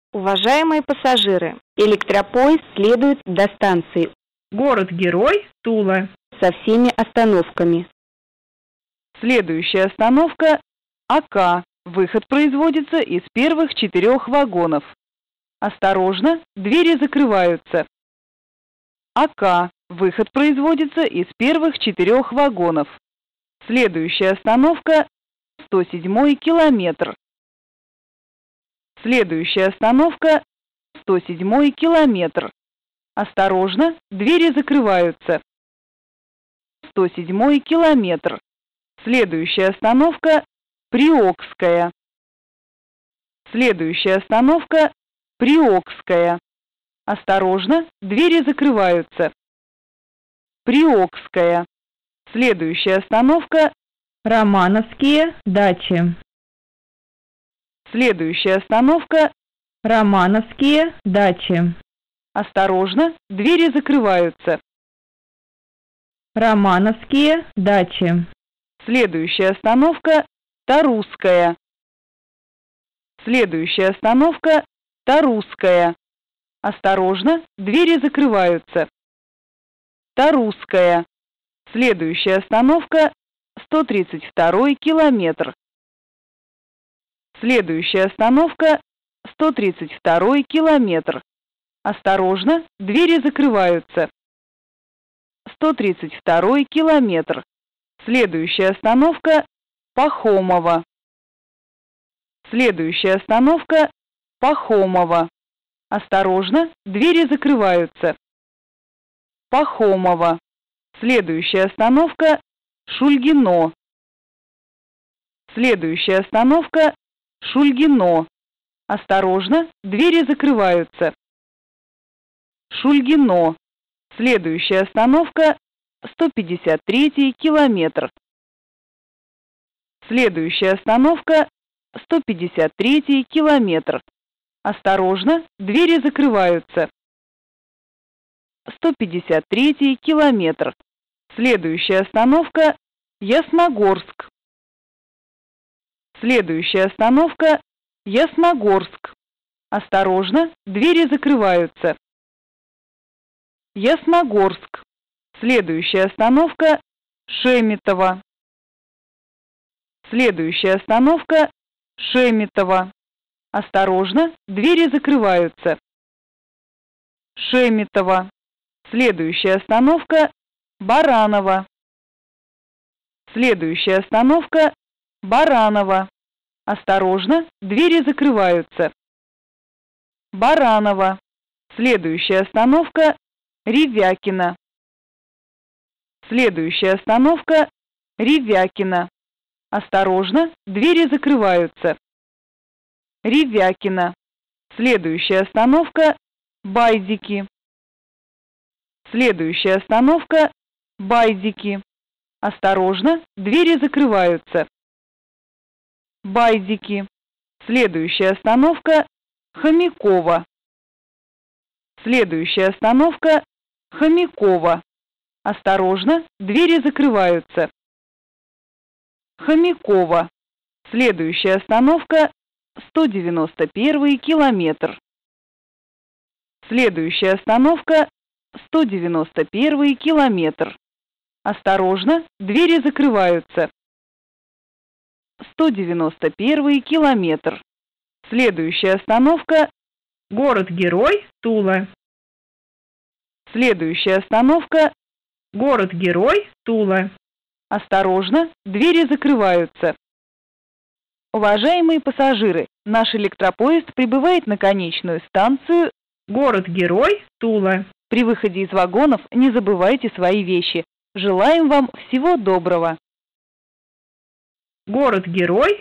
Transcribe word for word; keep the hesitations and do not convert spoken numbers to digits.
Уважаемые пассажиры, электропоезд следует до станции Город-герой Тула со всеми остановками. Следующая остановка Ока. Выход производится из первых четырех вагонов. Осторожно, двери закрываются. Ока. Выход производится из первых четырех вагонов. Следующая остановка сто седьмой километр. Следующая остановка сто седьмой километр. Осторожно, двери закрываются. сто седьмой километр. Следующая остановка Приокская. Следующая остановка Приокская. Осторожно, двери закрываются. Приокская. Следующая остановка Романовские дачи. Следующая остановка Романовские дачи. Осторожно, двери закрываются. Романовские дачи. Следующая остановка Тарусская. Следующая остановка Тарусская. Осторожно, двери закрываются. Тарусская. Следующая остановка сто тридцать второй километр. Следующая остановка сто тридцать второй километр. Осторожно, двери закрываются. сто тридцать второй километр. Следующая остановка Пахомова. Следующая остановка Пахомова. Осторожно, двери закрываются. Пахомова. Следующая остановка Шульгино. Следующая остановка Шульгино. Осторожно, двери закрываются. Шульгино. Следующая остановка сто пятьдесят третий километр. Следующая остановка сто пятьдесят третий километр. Осторожно, двери закрываются. сто пятьдесят третий километр. Следующая остановка Ясногорск. Следующая остановка Ясногорск. Осторожно, двери закрываются. Ясногорск. Следующая остановка Шеметово. Следующая остановка Шеметово. Осторожно, двери закрываются. Шеметово. Следующая остановка Бараново. Следующая остановка Бараново. Осторожно, двери закрываются. Бараново. Следующая остановка Ревякино. Следующая остановка Ревякино. Осторожно, двери закрываются. Ревякино. Следующая остановка Байдики. Следующая остановка Байдики. Осторожно, двери закрываются. Байдики. Следующая остановка Хомякова. Следующая остановка Хомякова. Осторожно, двери закрываются. Хомякова. Следующая остановка сто девяносто первый километр. Следующая остановка сто девяносто первый километр. Осторожно, двери закрываются. сто девяносто первый километр. Следующая остановка Город-герой Тула. Следующая остановка Город-герой Тула. Осторожно, двери закрываются. Уважаемые пассажиры, наш электропоезд прибывает на конечную станцию Город-герой Тула. При выходе из вагонов не забывайте свои вещи. Желаем вам всего доброго. Город-герой